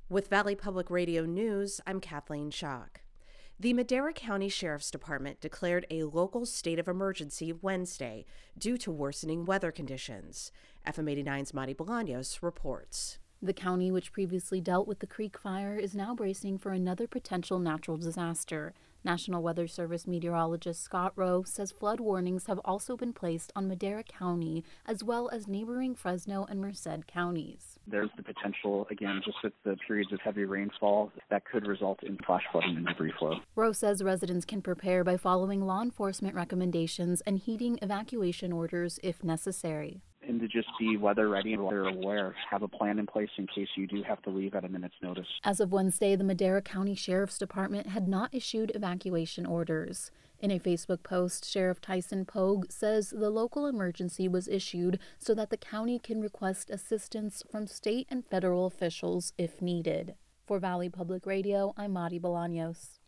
With Valley Public Radio News, I'm Kathleen Schock. The Madera County Sheriff's Department declared a local state of emergency Wednesday due to worsening weather conditions. FM 89's Madi Bolaños reports. The county, which previously dealt with the Creek Fire, is now bracing for another potential natural disaster. National Weather Service meteorologist Scott Rowe says flood warnings have also been placed on Madera County, as well as neighboring Fresno and Merced counties. There's the potential, again, just with the periods of heavy rainfall, that could result in flash flooding and debris flow. Rowe says residents can prepare by following law enforcement recommendations and heeding evacuation orders if necessary. And to just be weather ready and weather aware, have a plan in place in case you do have to leave at a minute's notice. As of Wednesday, the Madera County Sheriff's Department had not issued evacuation orders. In a Facebook post, Sheriff Tyson Pogue says the local emergency was issued so that the county can request assistance from state and federal officials if needed. For Valley Public Radio, I'm Madi Bolaños.